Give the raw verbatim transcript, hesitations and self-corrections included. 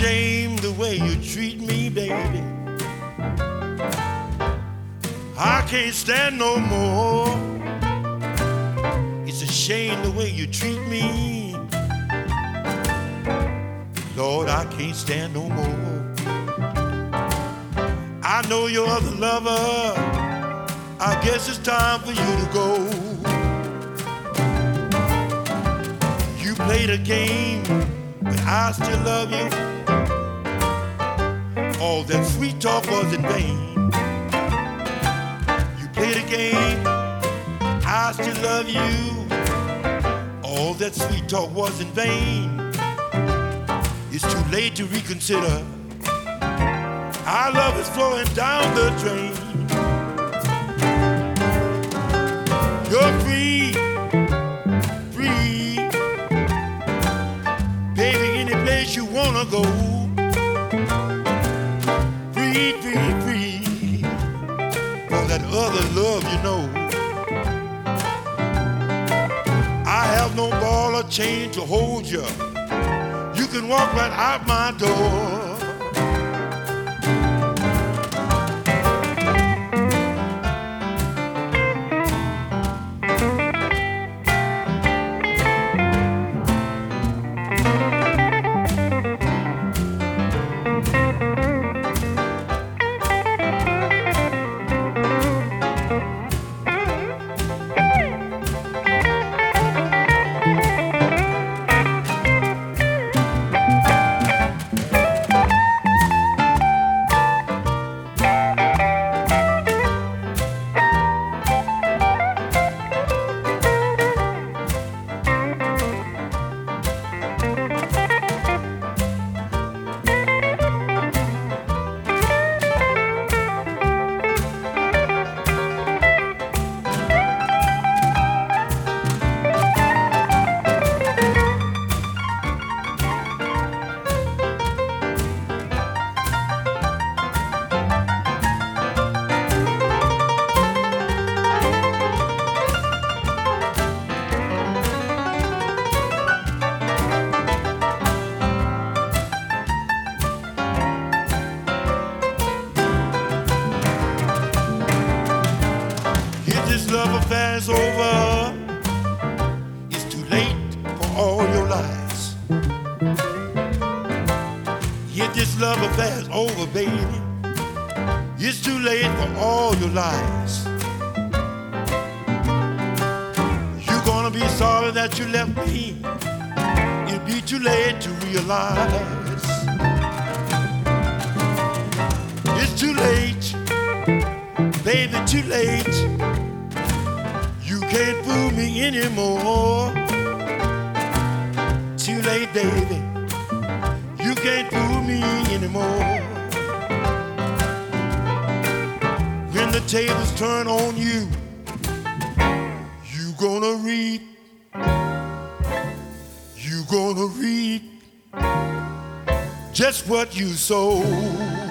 shame the way you treat me, baby. I can't stand no more. It's a shame the way you treat me. Lord, I can't stand no more. I know you're the lover. I guess it's time for you to go. You played a game, but I still love you. All that sweet talk was in vain. You played a game, I still love you. All that sweet talk was in vain. It's too late to reconsider. Our love is flowing down the drain. You're free, free. Baby, any place you wanna go. Free, free, free. For that other love, you know. I have no ball or chain to hold you. You can walk right out my door. This love affair's over. It's too late for all your lies. Yet this love affair's over, baby. It's too late for all your lies. You're gonna be sorry that you left me. It'll be too late to realize. It's too late, baby, too late. You can't fool me anymore. Too late, baby. You can't fool me anymore. When the tables turn on you, you gonna reap. You gonna reap just what you sow.